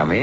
Come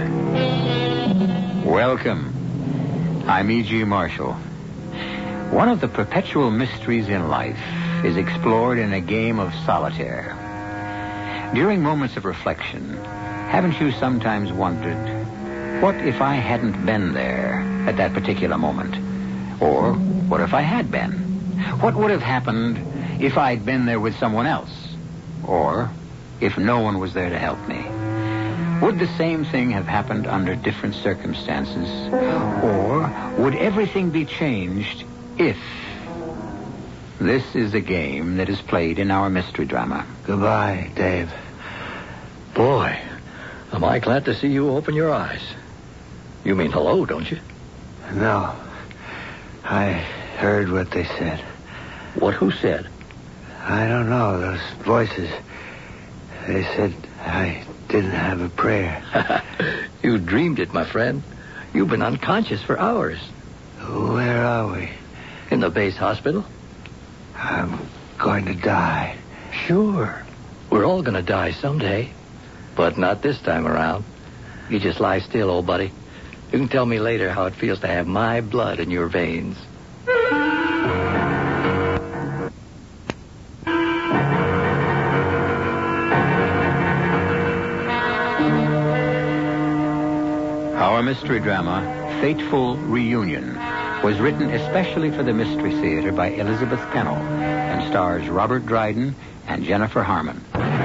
in. Welcome. I'm E.G. Marshall. One of the perpetual mysteries in life is explored in a game of solitaire. During moments of reflection, haven't you sometimes wondered, what if I hadn't been there at that particular moment? Or what if I had been? What would have happened if I'd been there with someone else? Or if no one was there to help me? Would the same thing have happened under different circumstances? Or would everything be changed if? This is a game that is played in our mystery drama. Goodbye, Dave. Boy, am I glad to see you open your eyes. You mean hello, don't you? No. I heard what they said. What? Who said? I don't know. Those voices. They said I didn't have a prayer. You dreamed it, my friend. You've been unconscious for hours. Where are we? In the base hospital. I'm going to die. Sure. We're all going to die someday. But not this time around. You just lie still, old buddy. You can tell me later how it feels to have my blood in your veins. Our mystery drama, Fateful Reunion, was written especially for the Mystery Theater by Elizabeth Pennell and stars Robert Dryden and Jennifer Harmon.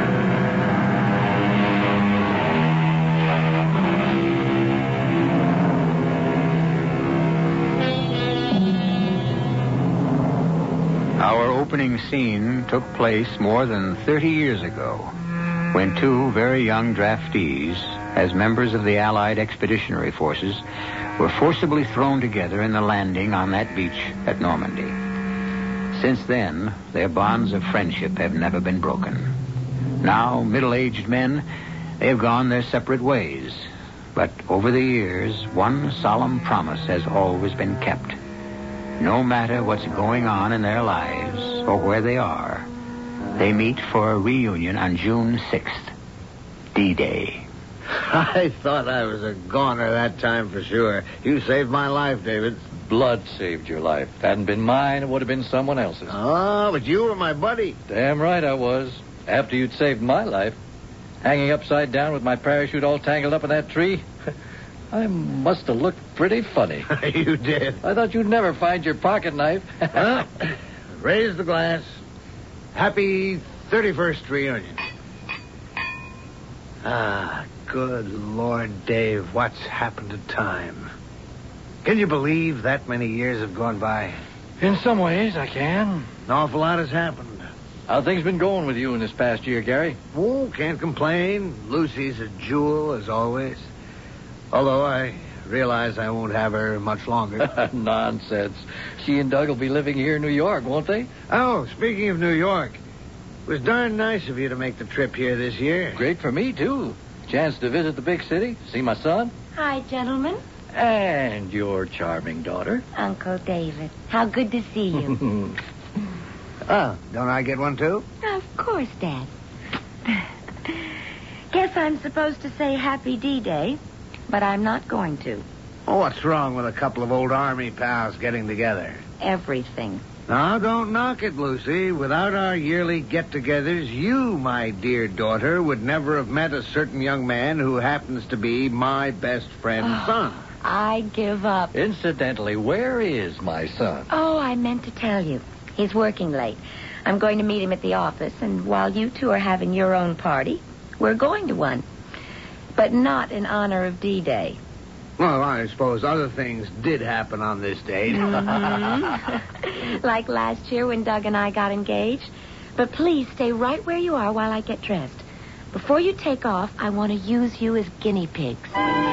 Our opening scene took place more than 30 years ago, when two very young draftees, as members of the Allied Expeditionary Forces, were forcibly thrown together in the landing on that beach at Normandy. Since then, their bonds of friendship have never been broken. Now, middle-aged men, they have gone their separate ways. But over the years, one solemn promise has always been kept. No matter what's going on in their lives or where they are, they meet for a reunion on June 6th, D-Day. I thought I was a goner that time for sure. You saved my life, David. Blood saved your life. If it hadn't been mine, it would have been someone else's. Oh, but you were my buddy. Damn right I was. After you'd saved my life. Hanging upside down with my parachute all tangled up in that tree. I must have looked pretty funny. You did. I thought you'd never find your pocket knife. Well, raise the glass. Happy 31st reunion. Ah, good Lord, Dave, what's happened to time? Can you believe that many years have gone by? In some ways, I can. An awful lot has happened. How things been going with you in this past year, Gary? Oh, can't complain. Lucy's a jewel, as always. Although I realize I won't have her much longer. Nonsense. She and Doug will be living here in New York, won't they? Oh, speaking of New York, it was darn nice of you to make the trip here this year. Great for me, too. Chance to visit the big city, see my son. Hi, gentlemen. And your charming daughter. Uncle David. How good to see you. Oh, don't I get one, too? Of course, Dad. Guess I'm supposed to say Happy D-Day, but I'm not going to. Oh, what's wrong with a couple of old Army pals getting together? Everything. Now, don't knock it, Lucy. Without our yearly get-togethers, you, my dear daughter, would never have met a certain young man who happens to be my best friend's son. I give up. Incidentally, where is my son? Oh, I meant to tell you. He's working late. I'm going to meet him at the office, and while you two are having your own party, we're going to one. But not in honor of D-Day. Well, I suppose other things did happen on this date. Mm-hmm. Like last year when Doug and I got engaged. But please stay right where you are while I get dressed. Before you take off, I want to use you as guinea pigs.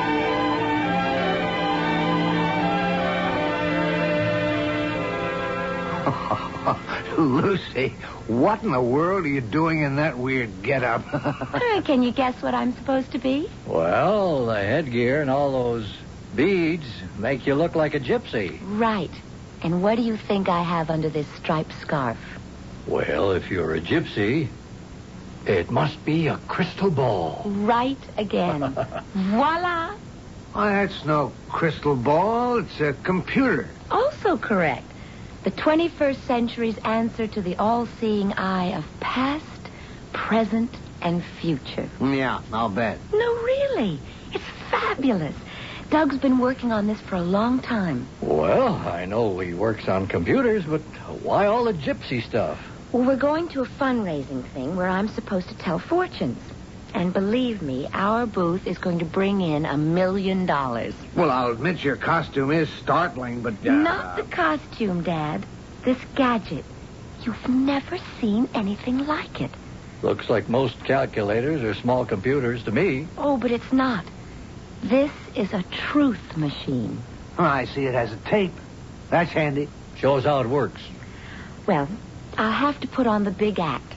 Lucy, what in the world are you doing in that weird get-up? Can you guess what I'm supposed to be? Well, the headgear and all those beads make you look like a gypsy. Right. And what do you think I have under this striped scarf? Well, if you're a gypsy, It must be a crystal ball. Right again. Voila! Why, that's no crystal ball. It's a computer. Also correct. The 21st century's answer to the all-seeing eye of past, present, and future. Yeah, I'll bet. No, really. It's fabulous. Doug's been working on this for a long time. Well, I know he works on computers, but why all the gypsy stuff? Well, we're going to a fundraising thing where I'm supposed to tell fortunes. And believe me, our booth is going to bring in $1 million. Well, I'll admit your costume is startling, but... Not the costume, Dad. This gadget. You've never seen anything like it. Looks like most calculators are small computers to me. Oh, but it's not. This is a truth machine. Oh, I see it has a tape. That's handy. Shows how it works. Well, I'll have to put on the big act.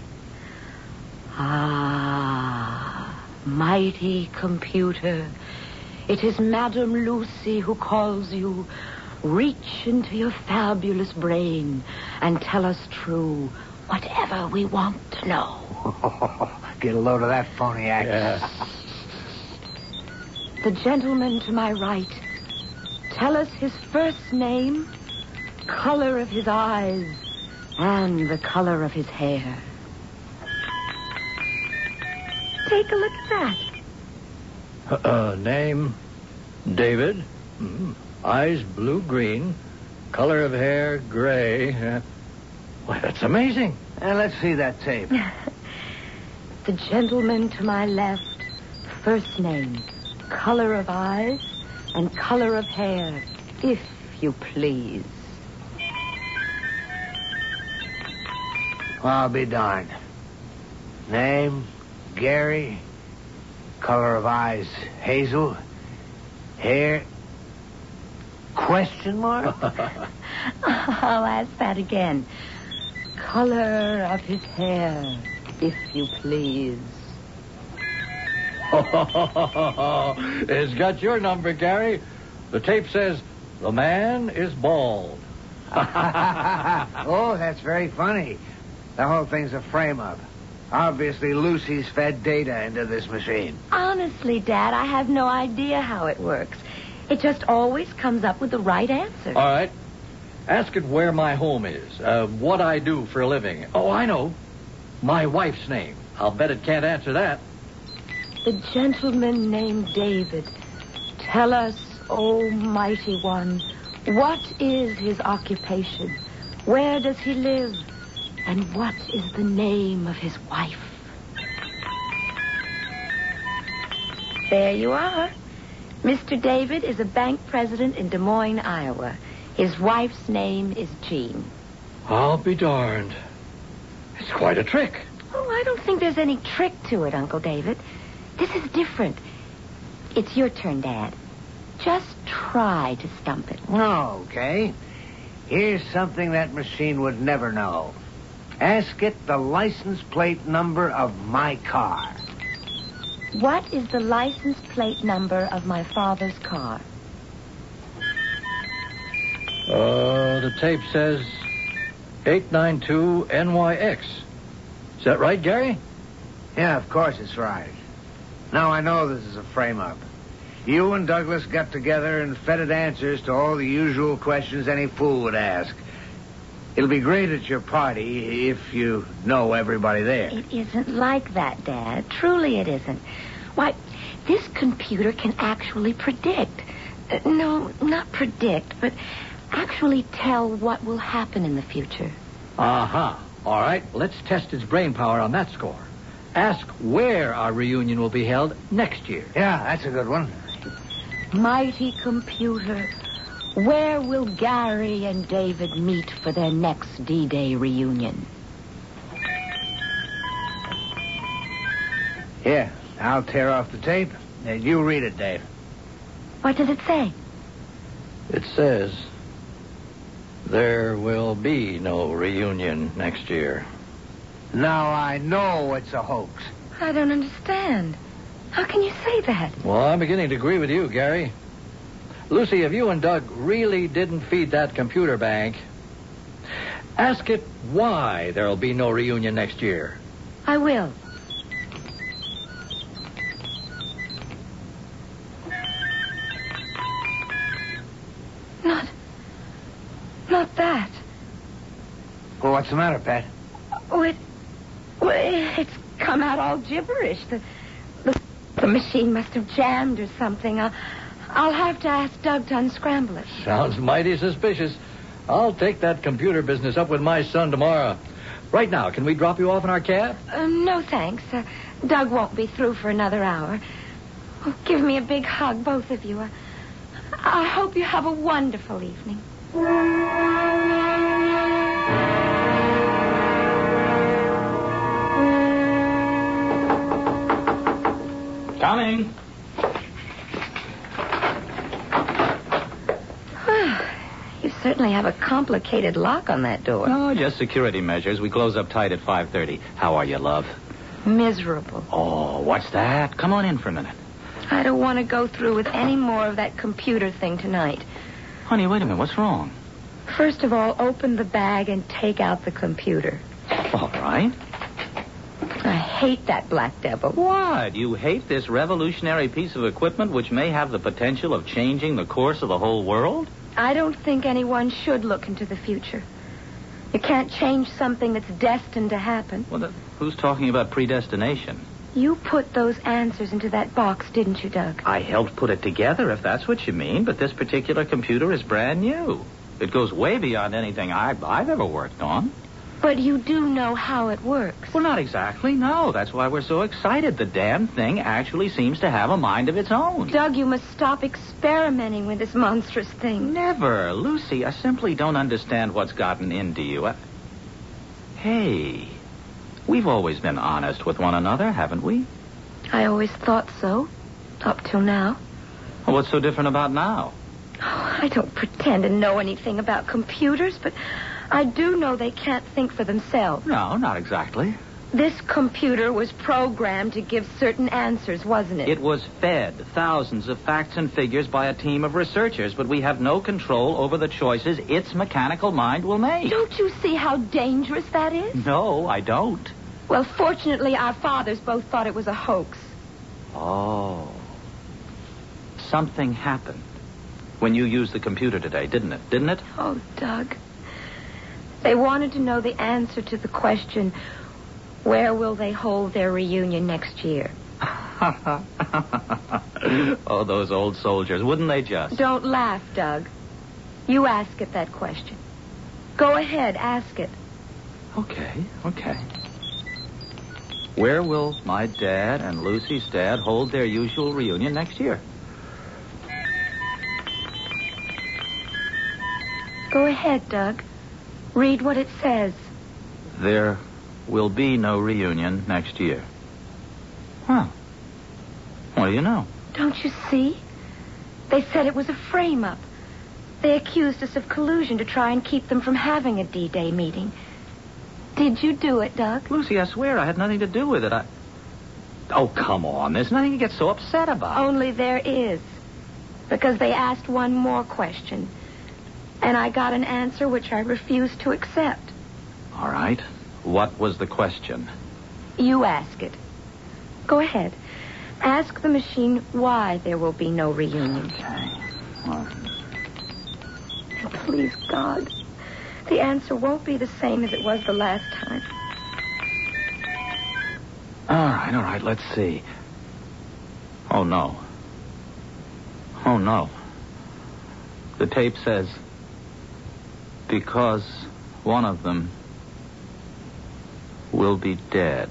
Ah, mighty computer. It is Madame Lucy who calls you. Reach into your fabulous brain and tell us true whatever we want to know. Get a load of that phony act. Yeah. The gentleman to my right. Tell us his first name, color of his eyes, and the color of his hair. Take a look at that. Name, David. Eyes blue-green. Color of hair, gray. Why, that's amazing. Let's see that tape. The gentleman to my left. First name, color of eyes, and color of hair, if you please. I'll be darned. Name, Gary. Color of eyes, hazel. Hair, question mark? I'll ask that again. Color of his hair, if you please. It's got your number, Gary. The tape says, the man is bald. Oh, that's very funny. The whole thing's a frame-up. Obviously, Lucy's fed data into this machine. Honestly, Dad, I have no idea how it works. It just always comes up with the right answer. All right. Ask it where my home is, what I do for a living. Oh, I know. My wife's name. I'll bet it can't answer that. The gentleman named David. Tell us, O mighty one, what is his occupation? Where does he live? And what is the name of his wife? There you are. Mr. David is a bank president in Des Moines, Iowa. His wife's name is Jean. I'll be darned. It's quite a trick. Oh, I don't think there's any trick to it, Uncle David. This is different. It's your turn, Dad. Just try to stump it. Okay. Here's something that machine would never know. Ask it the license plate number of my car. What is the license plate number of my father's car? The tape says 892 NYX. Is that right, Gary? Yeah, of course it's right. Now I know this is a frame-up. You and Douglas got together and fed it answers to all the usual questions any fool would ask. It'll be great at your party if you know everybody there. It isn't like that, Dad. Truly it isn't. Why, this computer can actually predict. No, not predict, but actually tell what will happen in the future. Uh-huh. All right, let's test its brain power on that score. Ask where our reunion will be held next year. Yeah, that's a good one. Mighty computer, where will Gary and David meet for their next D-Day reunion? Here, I'll tear off the tape. You read it, Dave. What does it say? It says there will be no reunion next year. Now I know it's a hoax. I don't understand. How can you say that? Well, I'm beginning to agree with you, Gary. Lucy, if you and Doug really didn't feed that computer bank, ask it why there'll be no reunion next year. I will. What's the matter, Pat? Oh, it's come out all gibberish. The machine must have jammed or something. I'll have to ask Doug to unscramble it. Sounds mighty suspicious. I'll take that computer business up with my son tomorrow. Right now, can we drop you off in our cab? No, thanks. Doug won't be through for another hour. Oh, give me a big hug, both of you. I hope you have a wonderful evening. Coming. You certainly have a complicated lock on that door. Oh, just security measures. We close up tight at 5:30. How are you, love? Miserable. Oh, what's that? Come on in for a minute. I don't want to go through with any more of that computer thing tonight. Honey, wait a minute. What's wrong? First of all, open the bag and take out the computer. All right. I hate that black devil. What? You hate this revolutionary piece of equipment which may have the potential of changing the course of the whole world? I don't think anyone should look into the future. You can't change something that's destined to happen. Well, who's talking about predestination? You put those answers into that box, didn't you, Doug? I helped put it together, if that's what you mean, but this particular computer is brand new. It goes way beyond anything I've ever worked on. But you do know how it works. Well, not exactly, no. That's why we're so excited. The damn thing actually seems to have a mind of its own. Doug, you must stop experimenting with this monstrous thing. Never. Lucy, I simply don't understand what's gotten into you. Hey, we've always been honest with one another, haven't we? I always thought so, up till now. Well, what's so different about now? Oh, I don't pretend to know anything about computers, but I do know they can't think for themselves. No, not exactly. This computer was programmed to give certain answers, wasn't it? It was fed thousands of facts and figures by a team of researchers, but we have no control over the choices its mechanical mind will make. Don't you see how dangerous that is? No, I don't. Well, fortunately, our fathers both thought it was a hoax. Oh. Something happened when you used the computer today, didn't it? Didn't it? Oh, Doug. They wanted to know the answer to the question, where will they hold their reunion next year? Oh, those old soldiers. Wouldn't they just? Don't laugh, Doug. You ask it that question. Go ahead, ask it. Okay. Where will my dad and Lucy's dad hold their usual reunion next year? Go ahead, Doug. Read what it says. There will be no reunion next year. Huh. What do you know? Don't you see? They said it was a frame-up. They accused us of collusion to try and keep them from having a D-Day meeting. Did you do it, Doug? Lucy, I swear I had nothing to do with it. Oh, come on. There's nothing to get so upset about. Only there is. Because they asked one more question. And I got an answer which I refused to accept. All right. What was the question? You ask it. Go ahead. Ask the machine why there will be no reunion. Okay. Well, And please, God, the answer won't be the same as it was the last time. all right. Let's see. Oh, no. The tape says, because one of them will be dead.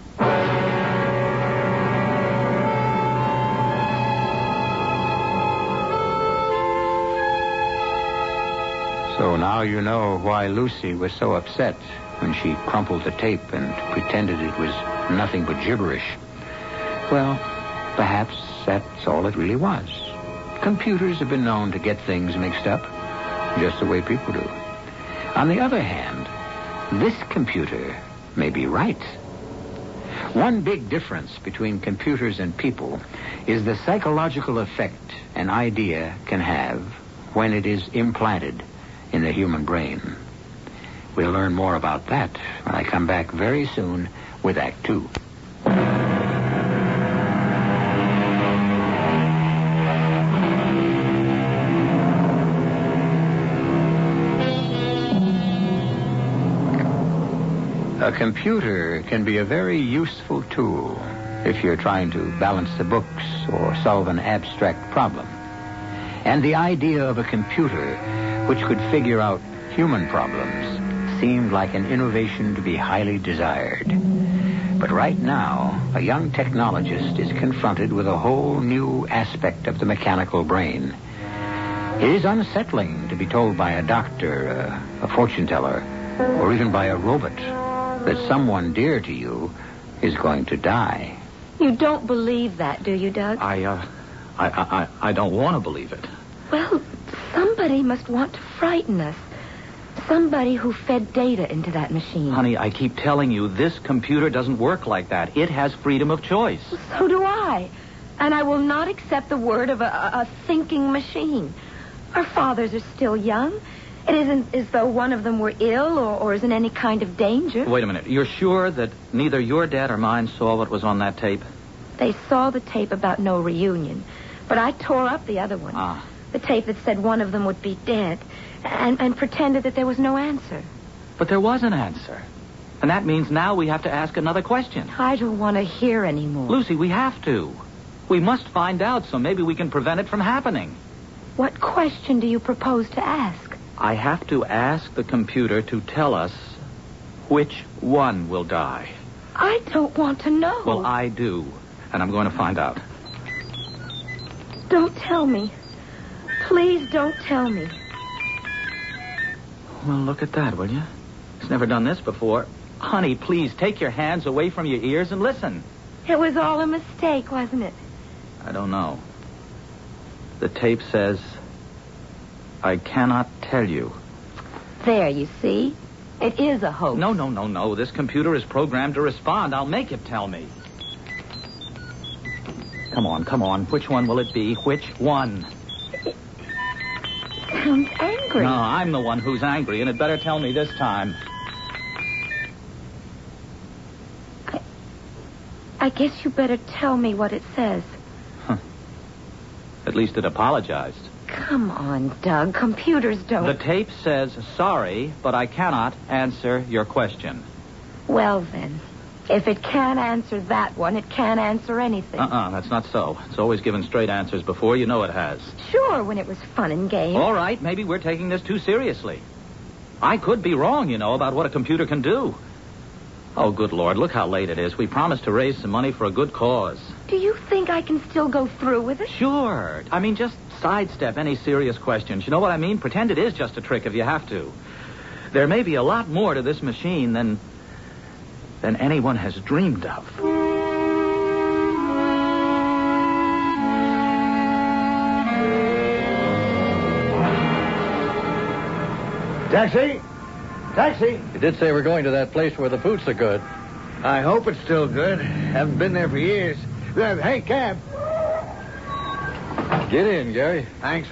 So now you know why Lucy was so upset when she crumpled the tape and pretended it was nothing but gibberish. Well, perhaps that's all it really was. Computers have been known to get things mixed up, just the way people do. On the other hand, this computer may be right. One big difference between computers and people is the psychological effect an idea can have when it is implanted in the human brain. We'll learn more about that when I come back very soon with Act 2. A computer can be a very useful tool if you're trying to balance the books or solve an abstract problem. And the idea of a computer which could figure out human problems seemed like an innovation to be highly desired. But right now, a young technologist is confronted with a whole new aspect of the mechanical brain. It is unsettling to be told by a doctor, a fortune teller, or even by a robot that someone dear to you is going to die. You don't believe that, do you, Doug? I don't want to believe it. Well, somebody must want to frighten us. Somebody who fed data into that machine. Honey, I keep telling you, this computer doesn't work like that. It has freedom of choice. So do I. And I will not accept the word of a thinking machine. Our fathers are still young. It isn't as though one of them were ill or is in any kind of danger. Wait a minute. You're sure that neither your dad or mine saw what was on that tape? They saw the tape about no reunion, but I tore up the other one. The tape that said one of them would be dead, and pretended that there was no answer. But there was an answer. And that means now we have to ask another question. I don't want to hear anymore. Lucy, we have to. We must find out so maybe we can prevent it from happening. What question do you propose to ask? I have to ask the computer to tell us which one will die. I don't want to know. Well, I do. And I'm going to find out. Don't tell me. Please don't tell me. Well, look at that, will you? He's never done this before. Honey, please take your hands away from your ears and listen. It was all a mistake, wasn't it? I don't know. The tape says, I cannot tell you. There, you see? It is a hoax. No. This computer is programmed to respond. I'll make it tell me. Come on. Which one will it be? Which one? It sounds angry. No, I'm the one who's angry, and it better tell me this time. I guess you better tell me what it says. At least it apologized. Come on, Doug. Computers don't... The tape says, sorry, but I cannot answer your question. Well, then. If it can't answer that one, it can't answer anything. That's not so. It's always given straight answers before. You know it has. Sure, when it was fun and games. All right, maybe we're taking this too seriously. I could be wrong, about what a computer can do. Oh, good Lord, look how late it is. We promised to raise some money for a good cause. Do you think I can still go through with it? Sure. Just sidestep any serious questions. You know what I mean? Pretend it is just a trick if you have to. There may be a lot more to this machine than anyone has dreamed of. Taxi! Taxi! You did say we're going to that place where the food's so good. I hope it's still good. Haven't been there for years. Hey, cab. Get in, Gary. Thanks.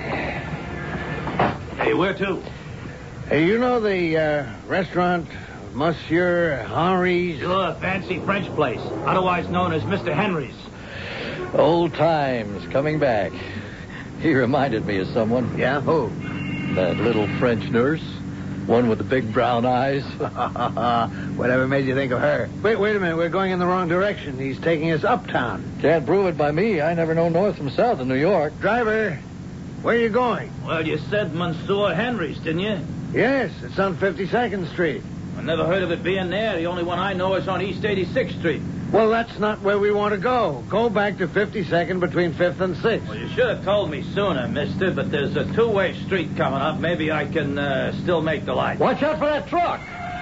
Hey, where to? Hey, you know the restaurant Monsieur Henry's? Sure, fancy French place, otherwise known as Mr. Henry's. Old times coming back. He reminded me of someone. Yeah, who? That little French nurse. One with the big brown eyes. Whatever made you think of her? Wait a minute. We're going in the wrong direction. He's taking us uptown. Can't prove it by me. I never know north from south in New York. Driver, where are you going? Well, you said Monsieur Henry's, didn't you? Yes, it's on 52nd Street. I never heard of it being there. The only one I know is on East 86th Street. Well, that's not where we want to go. Go back to 52nd between 5th and 6th. Well, you should have told me sooner, mister, but there's a two-way street coming up. Maybe I can still make the light. Watch out for that truck.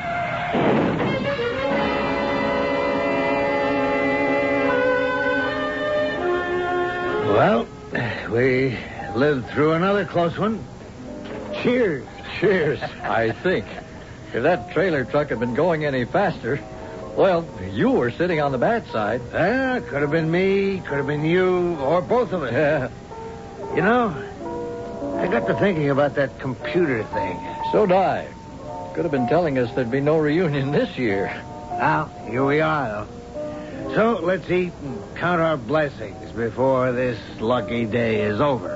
Well, we lived through another close one. Cheers. Cheers, I think. If that trailer truck had been going any faster... Well, you were sitting on the bad side. Could have been me, could have been you, or both of us. Yeah. You know, I got to thinking about that computer thing. So'd I. Could have been telling us there'd be no reunion this year. Now, here we are, though. So let's eat and count our blessings before this lucky day is over.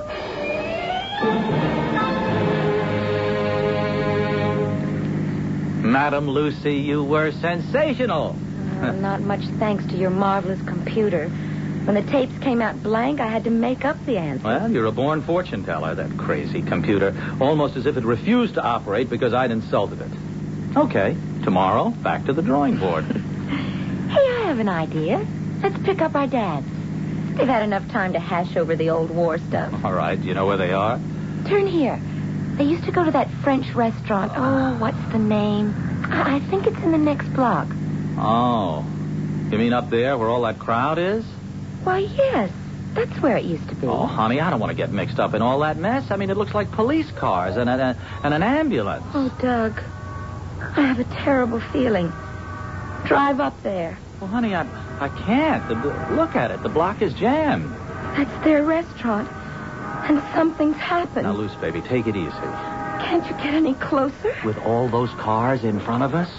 Madam Lucy, you were sensational. Not much thanks to your marvelous computer. When the tapes came out blank, I had to make up the answer. Well, you're a born fortune teller, that crazy computer. Almost as if it refused to operate because I'd insulted it. Okay, tomorrow, back to the drawing board. Hey, I have an idea. Let's pick up our dads. They've had enough time to hash over the old war stuff. All right, do you know where they are? Turn here. They used to go to that French restaurant. Oh, what's the name? I think it's in the next block. Oh. You mean up there where all that crowd is? Why, yes. That's where it used to be. Oh, honey, I don't want to get mixed up in all that mess. I mean, it looks like police cars and an ambulance. Oh, Doug. I have a terrible feeling. Drive up there. Well, honey, I can't. Look at it. The block is jammed. That's their restaurant. And something's happened. Now, Luce, baby, take it easy. Can't you get any closer? With all those cars in front of us?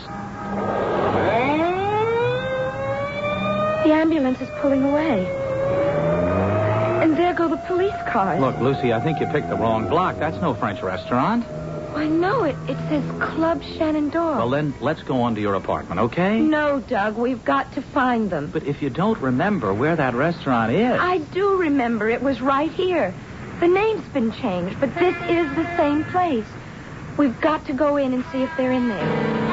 The ambulance is pulling away. And there go the police cars. Look, Lucy, I think you picked the wrong block. That's no French restaurant. I know it. It says Club Shenandoah. Well, then, let's go on to your apartment, okay? No, Doug. We've got to find them. But if you don't remember where that restaurant is... I do remember. It was right here. The name's been changed, but this is the same place. We've got to go in and see if they're in there.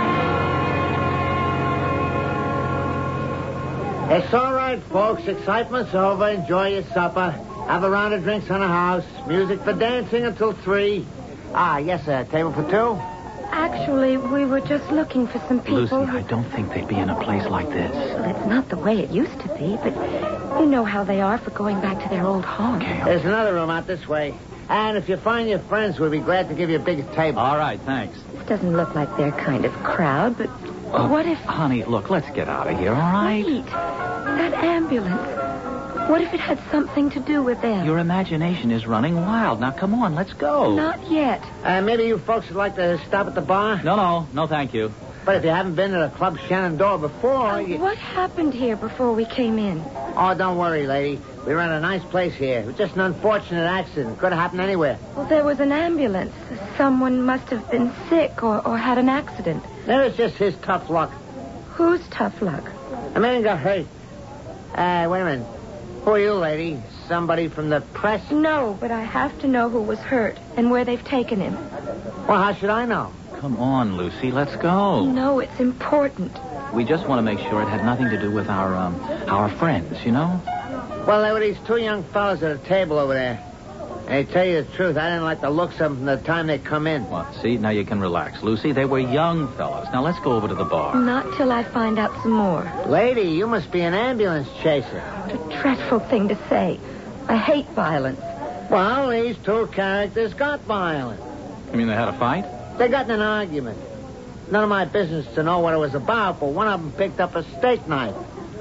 It's all right, folks. Excitement's over. Enjoy your supper. Have a round of drinks on the house. Music for dancing until 3. Ah, yes, sir. Table for 2? Actually, we were just looking for some people. Lucy, I don't think they'd be in a place like this. Well, it's not the way it used to be, but you know how they are for going back to their old home. Okay. There's another room out this way. And if you find your friends, we'll be glad to give you a bigger table. All right, thanks. This doesn't look like their kind of crowd, but what if... Honey, look, let's get out of here, all right? Wait. That ambulance. What if it had something to do with them? Your imagination is running wild. Now, come on, let's go. Not yet. Maybe you folks would like to stop at the bar? No, thank you. But if you haven't been to the Club Shenandoah before... What happened here before we came in? Oh, don't worry, lady. We run a nice place here. It was just an unfortunate accident. Could have happened anywhere. Well, there was an ambulance. Someone must have been sick or had an accident. That was just his tough luck. Whose tough luck? A man got hurt. Wait a minute. Who are you, lady? Somebody from the press? No, but I have to know who was hurt and where they've taken him. Well, how should I know? Come on, Lucy, let's go. No, it's important. We just want to make sure it had nothing to do with our friends, you know? Well, there were these 2 young fellas at a table over there. And to tell you the truth, I didn't like the looks of them from the time they come in. Well, see, now you can relax. Lucy, they were young fellows. Now let's go over to the bar. Not till I find out some more. Lady, you must be an ambulance chaser. What a dreadful thing to say. I hate violence. Well, these 2 characters got violent. You mean they had a fight? They got in an argument. None of my business to know what it was about, but one of them picked up a steak knife.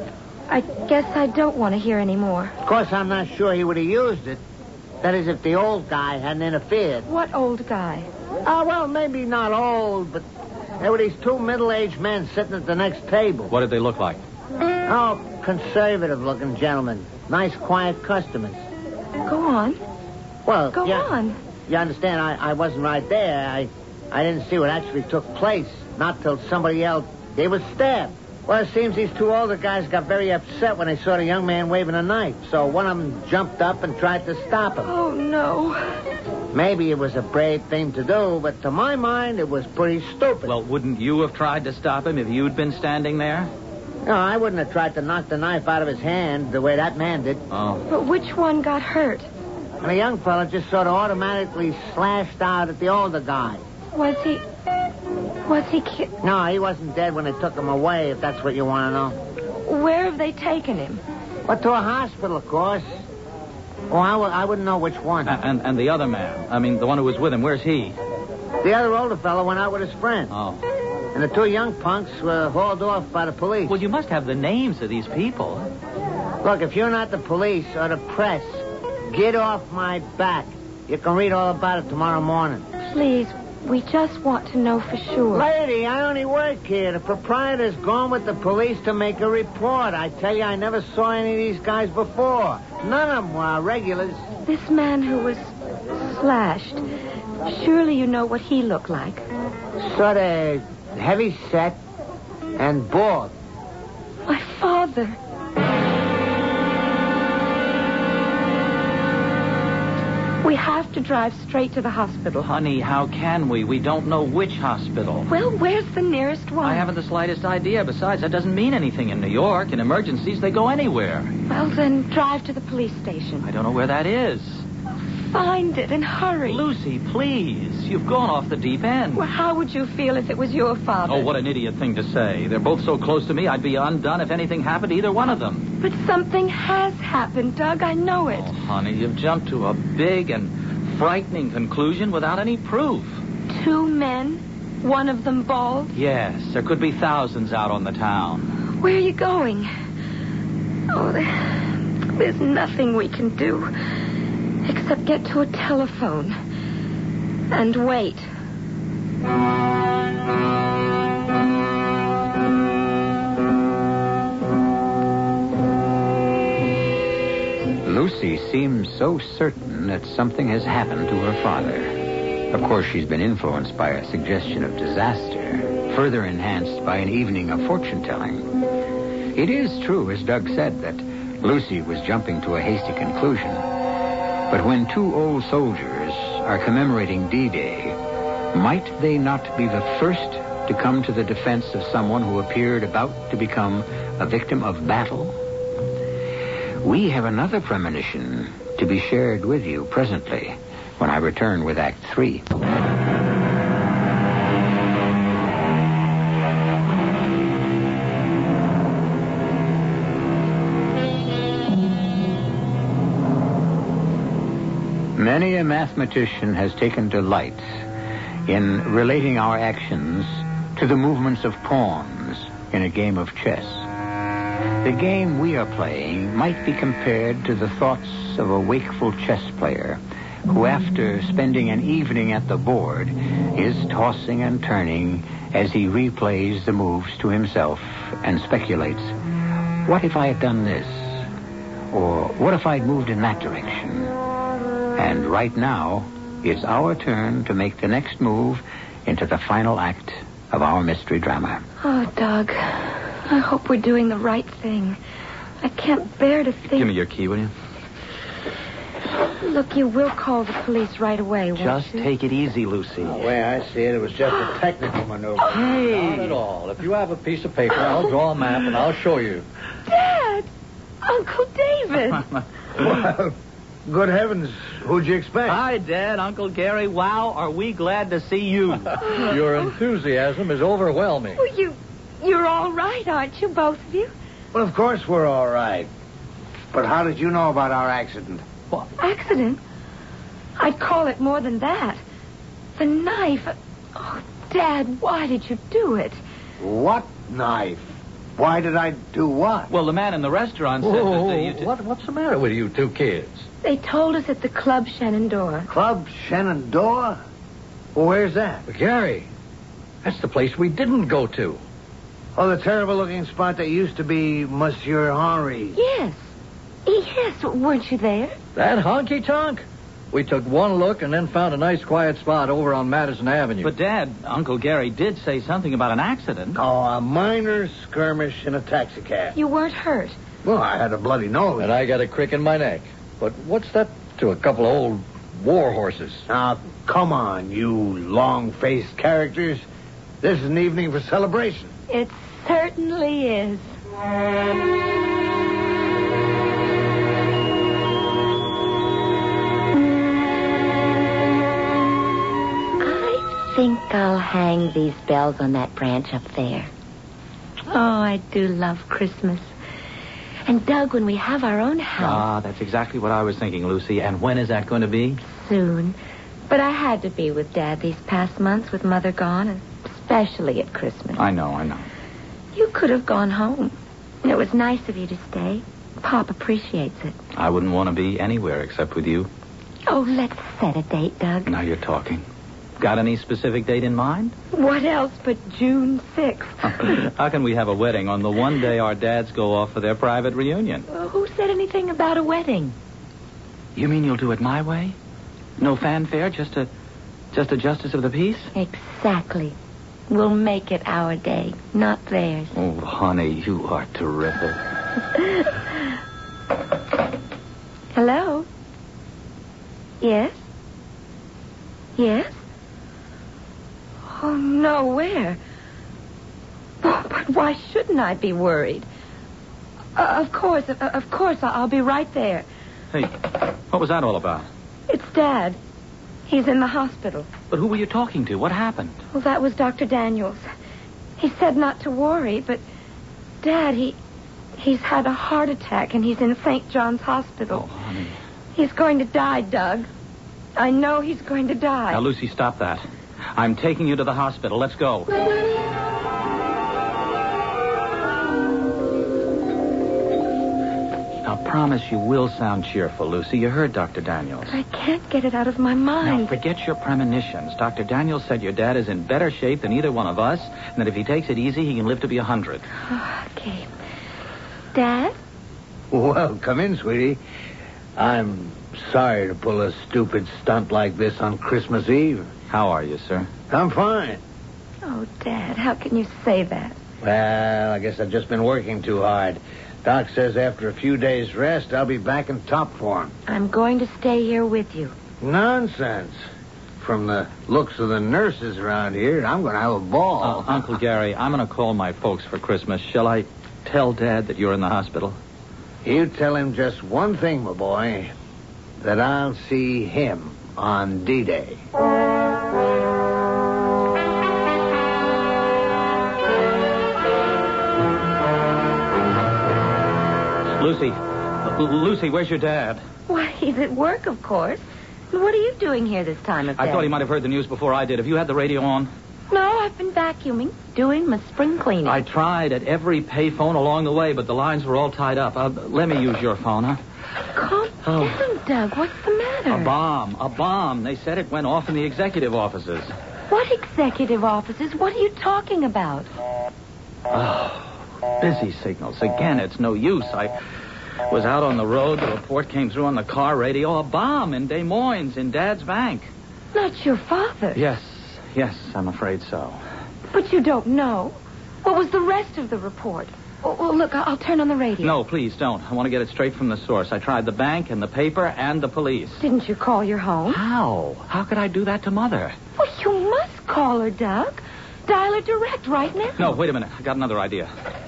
I guess I don't want to hear any more. Of course, I'm not sure he would have used it. That is, if the old guy hadn't interfered. What old guy? Well, maybe not old, but there were these 2 middle-aged men sitting at the next table. What did they look like? Oh, conservative-looking gentlemen. Nice, quiet customers. Go on. Well, Go on. You understand, I wasn't right there. I didn't see what actually took place. Not till somebody yelled, they were stabbed. Well, it seems these 2 older guys got very upset when they saw the young man waving a knife. So one of them jumped up and tried to stop him. Oh, no. Maybe it was a brave thing to do, but to my mind, it was pretty stupid. Well, wouldn't you have tried to stop him if you'd been standing there? No, I wouldn't have tried to knock the knife out of his hand the way that man did. Oh. But which one got hurt? And the young fella just sort of automatically slashed out at the older guy. Was he No, he wasn't dead when they took him away, if that's what you want to know. Where have they taken him? Well, to a hospital, of course. Oh, I wouldn't know which one. And the other man, I mean, the one who was with him, where's he? The other older fellow went out with his friend. Oh. And the 2 young punks were hauled off by the police. Well, you must have the names of these people. Look, if you're not the police or the press, get off my back. You can read all about it tomorrow morning. Please, we just want to know for sure. Lady, I only work here. The proprietor's gone with the police to make a report. I tell you, I never saw any of these guys before. None of them were regulars. This man who was slashed, surely you know what he looked like. Sort of heavy set, and bald. My father. We have to drive straight to the hospital. Honey, how can we? We don't know which hospital. Well, where's the nearest one? I haven't the slightest idea. Besides, that doesn't mean anything in New York. In emergencies, they go anywhere. Well, then drive to the police station. I don't know where that is. Find it and hurry. Lucy, please. You've gone off the deep end. Well, how would you feel if it was your father? Oh, what an idiot thing to say. They're both so close to me, I'd be undone if anything happened to either one of them. But something has happened, Doug. I know it. Oh, honey, you've jumped to a big and frightening conclusion without any proof. 2 men, one of them bald. Yes, there could be thousands out on the town. Where are you going? Oh, there's nothing we can do except get to a telephone and wait. Lucy seems so certain that something has happened to her father. Of course, she's been influenced by a suggestion of disaster, further enhanced by an evening of fortune-telling. It is true, as Doug said, that Lucy was jumping to a hasty conclusion. But when 2 old soldiers are commemorating D-Day, might they not be the first to come to the defense of someone who appeared about to become a victim of battle? We have another premonition to be shared with you presently when I return with Act 3. Many a mathematician has taken delight in relating our actions to the movements of pawns in a game of chess. The game we are playing might be compared to the thoughts of a wakeful chess player who, after spending an evening at the board, is tossing and turning as he replays the moves to himself and speculates, what if I had done this? Or what if I'd moved in that direction? And right now, it's our turn to make the next move into the final act of our mystery drama. Oh, Doug, I hope we're doing the right thing. I can't bear to think... Give me your key, will you? Look, you will call the police right away, won't Just you? take it easy, Lucy. The way I see it, it was just a technical maneuver. Not at all. If you have a piece of paper, I'll draw a map and I'll show you. Dad! Uncle David! Well, good heavens, who'd you expect? Hi, Dad, Uncle Gary. Wow, are we glad to see you. Your enthusiasm is overwhelming. Well, you're all right, aren't you, both of you? Well, of course we're all right. But how did you know about our accident? Accident? I'd call it more than that. The knife. Oh, Dad, why did you do it? What knife? Why did I do what? Well, the man in the restaurant said that you... What's the matter with you 2 kids? They told us at the Club Shenandoah. Club Shenandoah? Well, where's that? But Gary, that's the place we didn't go to. Oh, the terrible-looking spot that used to be Monsieur Henri. Yes. Yes, weren't you there? That honky-tonk? We took one look and then found a nice quiet spot over on Madison Avenue. But, Dad, Uncle Gary did say something about an accident. Oh, a minor skirmish in a taxicab. You weren't hurt. Well, I had a bloody nose. And I got a crick in my neck. But what's that to a couple of old war horses? Now, come on, you long-faced characters. This is an evening for celebration. It certainly is. I think I'll hang these bells on that branch up there. Oh, I do love Christmas. And, Doug, when we have our own house... Ah, that's exactly what I was thinking, Lucy. And when is that going to be? Soon. But I had to be with Dad these past months with Mother gone, and especially at Christmas. I know. You could have gone home. It was nice of you to stay. Pop appreciates it. I wouldn't want to be anywhere except with you. Oh, let's set a date, Doug. Now you're talking. Got any specific date in mind? What else but June 6th? How can we have a wedding on the one day our dads go off for their private reunion? Well, who said anything about a wedding? You mean you'll do it my way? No fanfare, just a justice of the peace? Exactly. We'll make it our day, not theirs. Oh, honey, you are terrific. Hello? Yes? Yes? Oh, no, where? Oh, but why shouldn't I be worried? Of course, I'll be right there. Hey, what was that all about? It's Dad. He's in the hospital. But who were you talking to? What happened? Well, that was Dr. Daniels. He said not to worry, but Dad, he's had a heart attack and he's in St. John's Hospital. Oh, honey. He's going to die, Doug. I know he's going to die. Now, Lucy, stop that. I'm taking you to the hospital. Let's go. Now, promise you will sound cheerful, Lucy. You heard Dr. Daniels. I can't get it out of my mind. Now, forget your premonitions. Dr. Daniels said your dad is in better shape than either one of us, and that if he takes it easy, he can live to be 100. Okay. Dad? Well, come in, sweetie. I'm sorry to pull a stupid stunt like this on Christmas Eve. How are you, sir? I'm fine. Oh, Dad, how can you say that? Well, I guess I've just been working too hard. Doc says after a few days' rest, I'll be back in top form. I'm going to stay here with you. Nonsense. From the looks of the nurses around here, I'm going to have a ball. Uncle Gary, I'm going to call my folks for Christmas. Shall I tell Dad that you're in the hospital? You tell him just one thing, my boy, that I'll see him on D-Day. Lucy, where's your dad? Why, he's at work, of course. What are you doing here this time of day? I thought he might have heard the news before I did. Have you had the radio on? No, I've been vacuuming, doing my spring cleaning. I tried at every payphone along the way, but the lines were all tied up. Let me use your phone, huh? Calm down, Doug. What's the matter? A bomb. They said it went off in the executive offices. What executive offices? What are you talking about? Oh, busy signals. Again, it's no use. I was out on the road. The report came through on the car radio. A bomb in Des Moines, in Dad's bank. Not your father. Yes, I'm afraid so. But you don't know. What was the rest of the report? Oh, look, I'll turn on the radio. No, please don't. I want to get it straight from the source. I tried the bank and the paper and the police. Didn't you call your home? How? How could I do that to Mother? Well, you must call her, Doug. Dial her direct right now. No, wait a minute. I got another idea.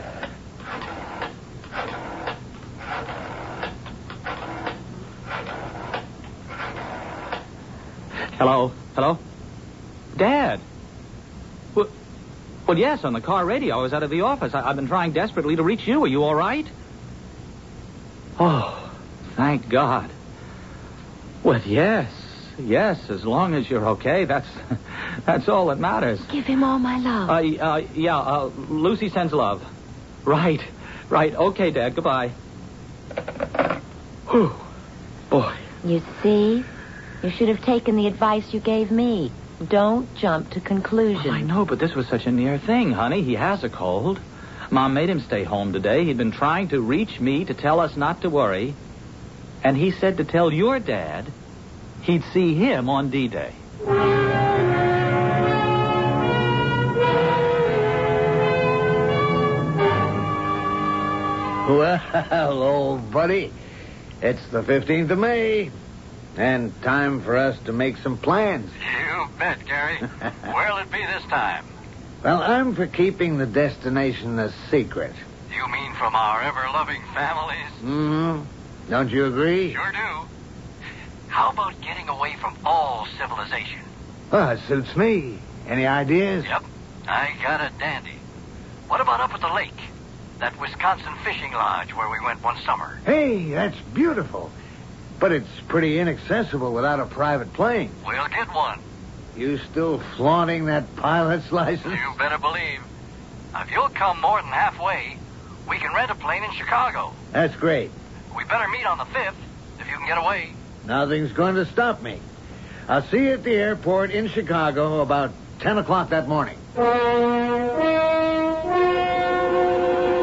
Hello? Dad? Well, yes, on the car radio. I was out of the office. I've been trying desperately to reach you. Are you all right? Oh, thank God. Well, yes, as long as you're okay, that's all that matters. Give him all my love. Lucy sends love. Right. Okay, Dad, goodbye. Whew. Boy. You see? You should have taken the advice you gave me. Don't jump to conclusions. Well, I know, but this was such a near thing, honey. He has a cold. Mom made him stay home today. He'd been trying to reach me to tell us not to worry. And he said to tell your dad he'd see him on D-Day. Well, old buddy, it's the 15th of May. And time for us to make some plans. You bet, Gary. Where'll it be this time? Well, I'm for keeping the destination a secret. You mean from our ever-loving families? Mm-hmm. Don't you agree? Sure do. How about getting away from all civilization? Well, it suits me. Any ideas? Yep. I got a dandy. What about up at the lake? That Wisconsin fishing lodge where we went one summer. Hey, that's beautiful. But it's pretty inaccessible without a private plane. We'll get one. You still flaunting that pilot's license? You better believe. Now, if you'll come more than halfway, we can rent a plane in Chicago. That's great. We better meet on the 5th, if you can get away. Nothing's going to stop me. I'll see you at the airport in Chicago about 10 o'clock that morning.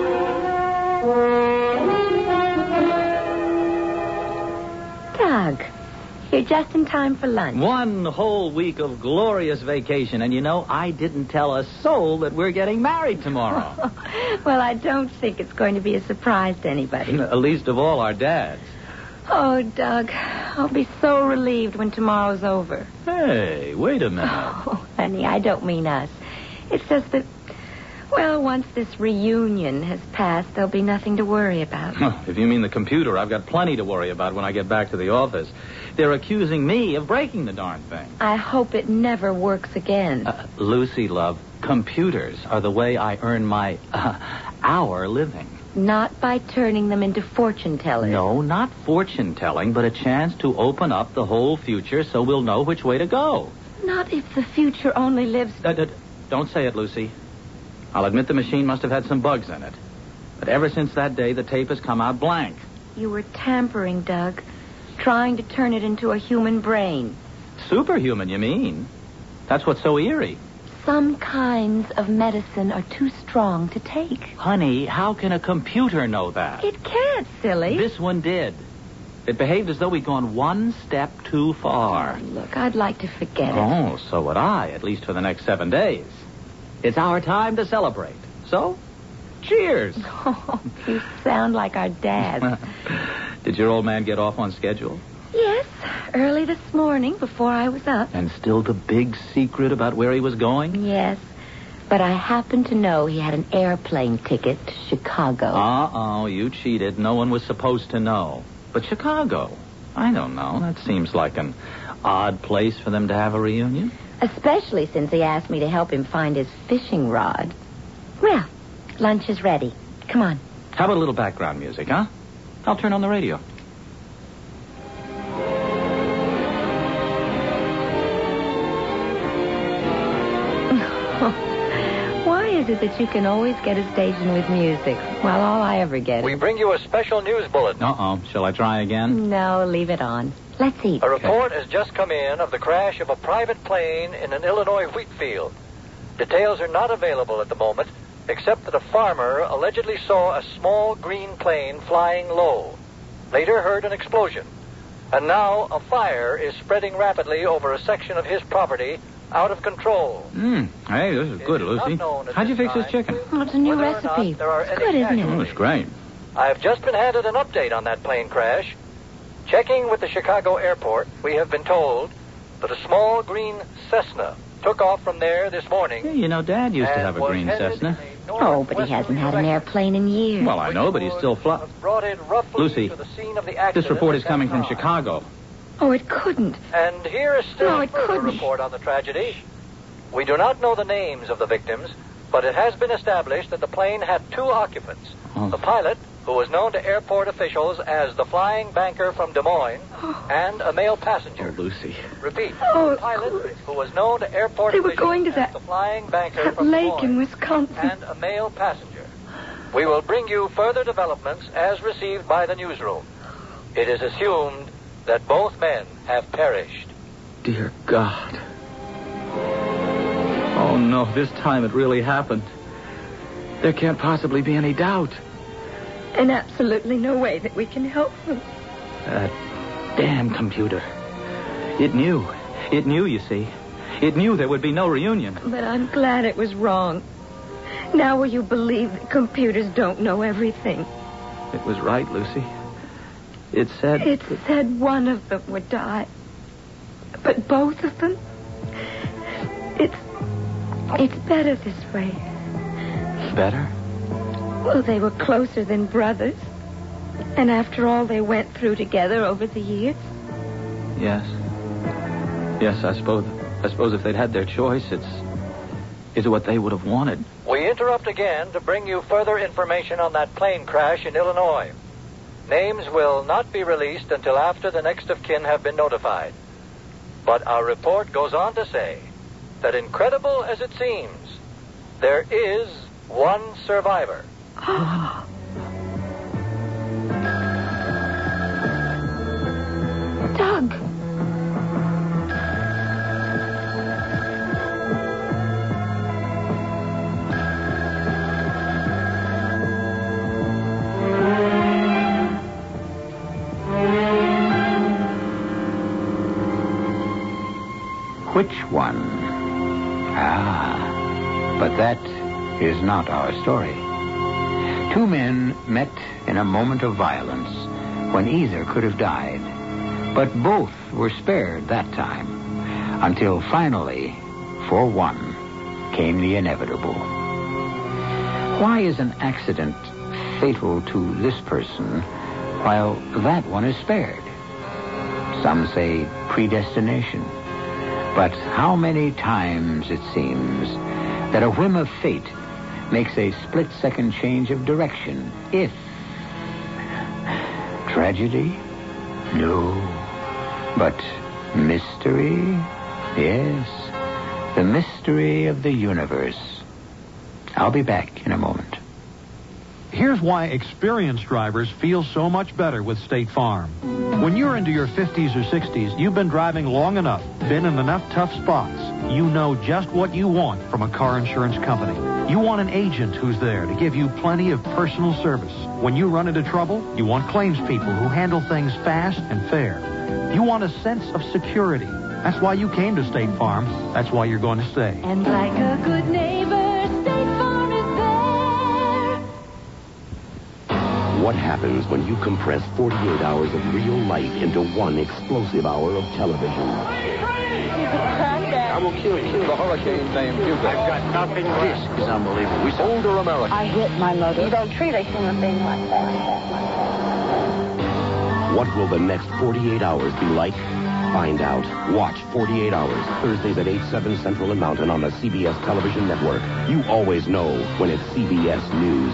Doug, You're just in time for lunch. 1 whole week of glorious vacation. And, I didn't tell a soul that we're getting married tomorrow. Well, I don't think it's going to be a surprise to anybody. Least of all our dads. Oh, Doug, I'll be so relieved when tomorrow's over. Hey, wait a minute. Oh, honey, I don't mean us. It's just that, well, once this reunion has passed, there'll be nothing to worry about. If you mean the computer, I've got plenty to worry about when I get back to the office. They're accusing me of breaking the darn thing. I hope it never works again. Lucy, love, computers are the way I earn my, our living. Not by turning them into fortune tellers. No, not fortune telling, but a chance to open up the whole future so we'll know which way to go. Not if the future only lives... Don't say it, Lucy. I'll admit the machine must have had some bugs in it. But ever since that day, the tape has come out blank. You were tampering, Doug. Trying to turn it into a human brain. Superhuman, you mean? That's what's so eerie. Some kinds of medicine are too strong to take. Honey, how can a computer know that? It can't, silly. This one did. It behaved as though we'd gone one step too far. Oh, look, I'd like to forget it. Oh, so would I, at least for the next 7 days. It's our time to celebrate. So, cheers. Oh, you sound like our dad. Did your old man get off on schedule? Yes, early this morning before I was up. And still the big secret about where he was going? Yes, but I happen to know he had an airplane ticket to Chicago. Uh-oh, you cheated. No one was supposed to know. But Chicago, I don't know. That seems like an odd place for them to have a reunion. Especially since he asked me to help him find his fishing rod. Well, lunch is ready. Come on. How about a little background music, huh? I'll turn on the radio. Why is it that you can always get a station with music, while all I ever get We is... bring you a special news bulletin. Uh-oh. Shall I try again? No, leave it on. Let's eat. A report has just come in of the crash of a private plane in an Illinois wheat field. Details are not available at the moment, except that a farmer allegedly saw a small green plane flying low. Later heard an explosion. And now a fire is spreading rapidly over a section of his property out of control. Hey, this is good, Lucy. How'd you fix this chicken? Oh, it's a new recipe. It's good, isn't it? Oh, it's great. I've just been handed an update on that plane crash. Checking with the Chicago airport, we have been told that a small green Cessna took off from there this morning. Yeah, Dad used to have a green Cessna. Oh, but he hasn't had an airplane in years. Well, I know, but he's still Lucy, this report is coming from Chicago. Oh, it couldn't. And here is still No, a it further couldn't. report on the tragedy. We do not know the names of the victims, but it has been established that the plane had 2 occupants. Oh. The pilot, who was known to airport officials as the Flying Banker from Des Moines, and a male passenger. Oh, Lucy. Repeat, Oh, the pilot, who was known to airport They were officials going to as that- the Flying Banker that from Des lake in Moines, Wisconsin. and a male passenger. We will bring you further developments as received by the newsroom. It is assumed that both men have perished. Dear God. Oh, no, this time it really happened. There can't possibly be any doubt. And absolutely no way that we can help them. That damn computer. It knew. It knew, you see. It knew there would be no reunion. But I'm glad it was wrong. Now will you believe that computers don't know everything? It was right, Lucy. It said... It said one of them would die. But both of them? It's better this way. Better? Well, they were closer than brothers. And after all they went through together over the years. Yes. Yes, I suppose if they'd had their choice, it's what they would have wanted. We interrupt again to bring you further information on that plane crash in Illinois. Names will not be released until after the next of kin have been notified. But our report goes on to say that, incredible as it seems, there is one survivor. Doug. Which one? But that is not our story. Two men met in a moment of violence when either could have died, but both were spared that time, until finally, for one, came the inevitable. Why is an accident fatal to this person while that one is spared? Some say predestination. But how many times, it seems, that a whim of fate makes a split-second change of direction, if... Tragedy? No. But mystery? Yes. The mystery of the universe. I'll be back in a moment. Here's why experienced drivers feel so much better with State Farm. When you're into your 50s or 60s, you've been driving long enough, been in enough tough spots. You know just what you want from a car insurance company. You want an agent who's there to give you plenty of personal service. When you run into trouble, you want claims people who handle things fast and fair. You want a sense of security. That's why you came to State Farm. That's why you're going to stay. And like a good neighbor, State Farm is there. What happens when you compress 48 hours of real life into one explosive hour of television? I will kill the hurricane named Hugo. I've got nothing. This is unbelievable. We older America. I hit my mother. You don't treat a human being like that. What will the next 48 hours be like? Find out. Watch 48 Hours, Thursdays at 8, 7 Central and Mountain on the CBS television network. You always know when it's CBS News.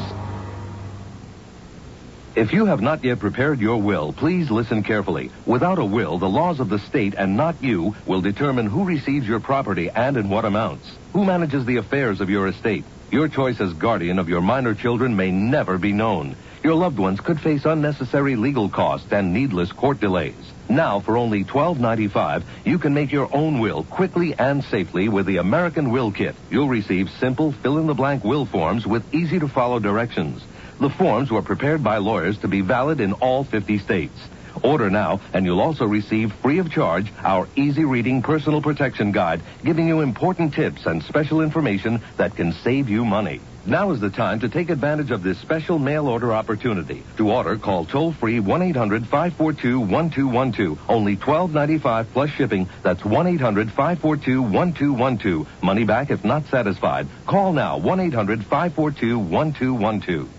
If you have not yet prepared your will, please listen carefully. Without a will, the laws of the state and not you will determine who receives your property and in what amounts. Who manages the affairs of your estate. Your choice as guardian of your minor children may never be known. Your loved ones could face unnecessary legal costs and needless court delays. Now, for only $12.95, you can make your own will quickly and safely with the American Will Kit. You'll receive simple fill-in-the-blank will forms with easy-to-follow directions. The forms were prepared by lawyers to be valid in all 50 states. Order now, and you'll also receive free of charge our easy-reading personal protection guide, giving you important tips and special information that can save you money. Now is the time to take advantage of this special mail order opportunity. To order, call toll-free 1-800-542-1212. Only $12.95 plus shipping. That's 1-800-542-1212. Money back if not satisfied. Call now, 1-800-542-1212.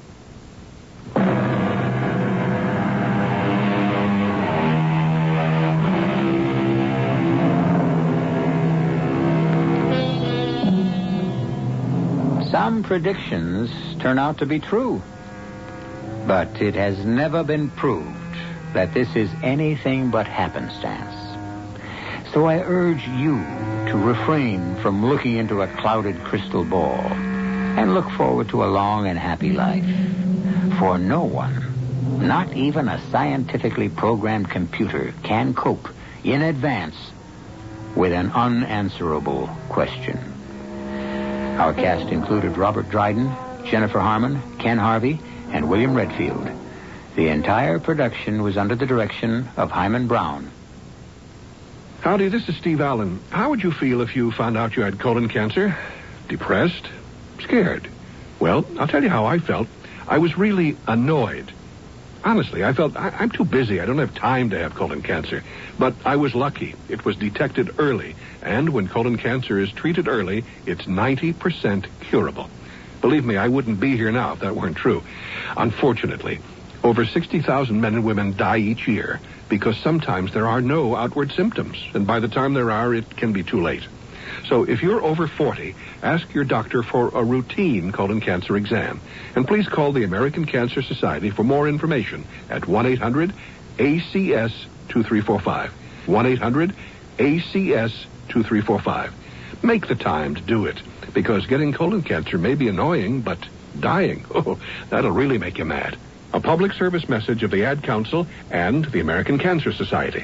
Some predictions turn out to be true. But it has never been proved that this is anything but happenstance. So I urge you to refrain from looking into a clouded crystal ball and look forward to a long and happy life. For no one, not even a scientifically programmed computer, can cope in advance with an unanswerable question. Our cast included Robert Dryden, Jennifer Harmon, Ken Harvey, and William Redfield. The entire production was under the direction of Hyman Brown. Howdy, this is Steve Allen. How would you feel if you found out you had colon cancer? Depressed? Scared? Well, I'll tell you how I felt. I was really annoyed. Honestly, I felt I'm too busy. I don't have time to have colon cancer. But I was lucky. It was detected early. And when colon cancer is treated early, it's 90% curable. Believe me, I wouldn't be here now if that weren't true. Unfortunately, over 60,000 men and women die each year because sometimes there are no outward symptoms. And by the time there are, it can be too late. So if you're over 40, ask your doctor for a routine colon cancer exam. And please call the American Cancer Society for more information at 1-800-ACS-2345. 1-800-ACS-2345. Make the time to do it, because getting colon cancer may be annoying, but dying, that'll really make you mad. A public service message of the Ad Council and the American Cancer Society.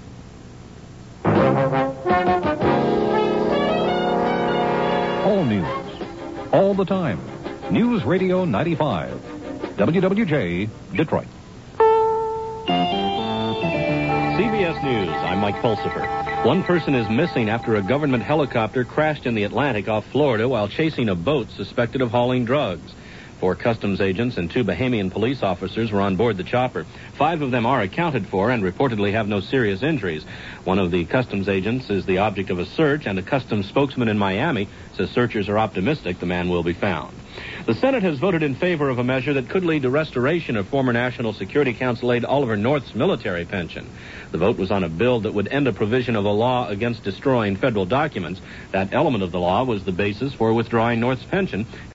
All news, all the time. News Radio 95. WWJ, Detroit. CBS News, I'm Mike Pulsifer. One person is missing after a government helicopter crashed in the Atlantic off Florida while chasing a boat suspected of hauling drugs. 4 customs agents and 2 Bahamian police officers were on board the chopper. 5 of them are accounted for and reportedly have no serious injuries. One of the customs agents is the object of a search, and a customs spokesman in Miami says searchers are optimistic the man will be found. The Senate has voted in favor of a measure that could lead to restoration of former National Security Council aide Oliver North's military pension. The vote was on a bill that would end a provision of a law against destroying federal documents. That element of the law was the basis for withdrawing North's pension.